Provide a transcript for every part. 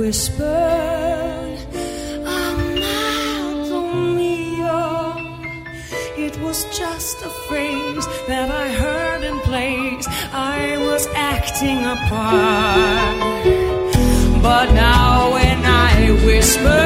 whispered, Amato mio. It was just a phrase that I heard in place. I was acting a part. But now when I whisper,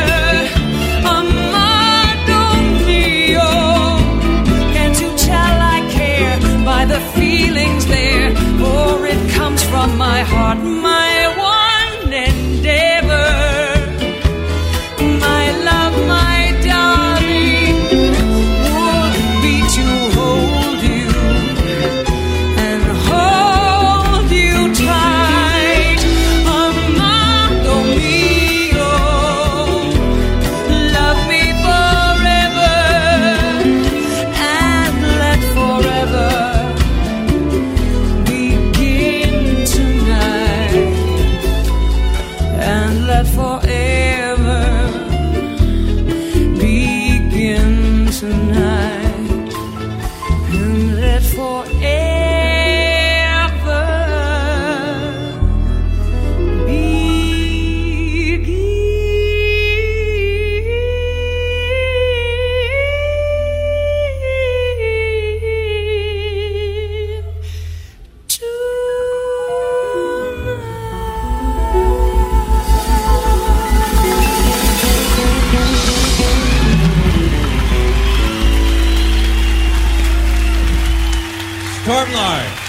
Amato mio, can't you tell I care by the feelings there? For it comes from my heart, my one endeavor, my love, my darling, would be to hold you and hold you tight. Amato mio, love me forever and let forever begin tonight, and let forever begin tonight, and let forever Stormlord.